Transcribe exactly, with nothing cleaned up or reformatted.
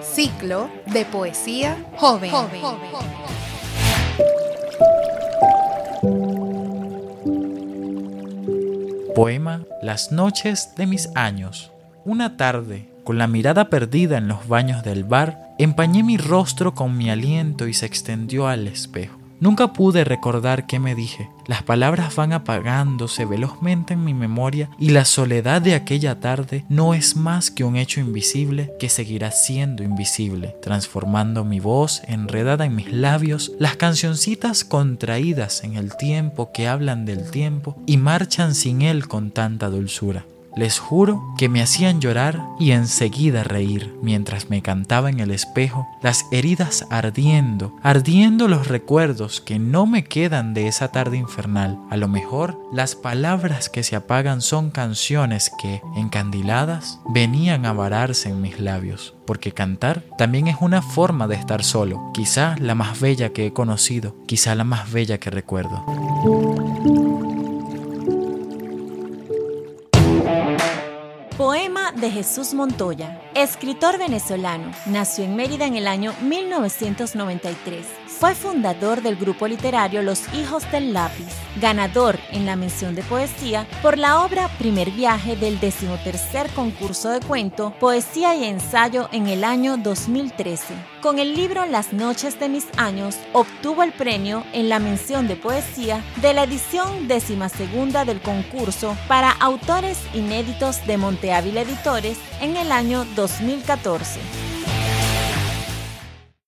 Ciclo de poesía joven. joven. joven. Poema Las noches de mis años. Una tarde, con la mirada perdida en los baños del bar, empañé mi rostro con mi aliento y se extendió al espejo. Nunca pude recordar qué me dije. Las palabras van apagándose velozmente en mi memoria y la soledad de aquella tarde no es más que un hecho invisible que seguirá siendo invisible, transformando mi voz enredada en mis labios, las cancioncitas contraídas en el tiempo que hablan del tiempo y marchan sin él con tanta dulzura. Les juro que me hacían llorar y enseguida reír mientras me cantaba en el espejo, las heridas ardiendo, ardiendo los recuerdos que no me quedan de esa tarde infernal. A lo mejor las palabras que se apagan son canciones que, encandiladas, venían a vararse en mis labios. Porque cantar también es una forma de estar solo, quizá la más bella que he conocido, quizá la más bella que recuerdo. Poema de Jesús Montoya, escritor venezolano. Nació en Mérida en el año mil novecientos noventa y tres. Fue fundador del grupo literario Los Hijos del Lápiz, ganador en la mención de poesía por la obra Primer Viaje del decimotercer concurso de cuento, poesía y ensayo en el año dos mil trece. Con el libro Las noches de mis años, obtuvo el premio en la mención de poesía de la edición decimasegunda del concurso para autores inéditos de Monte Ávila Editores en el año dos mil catorce.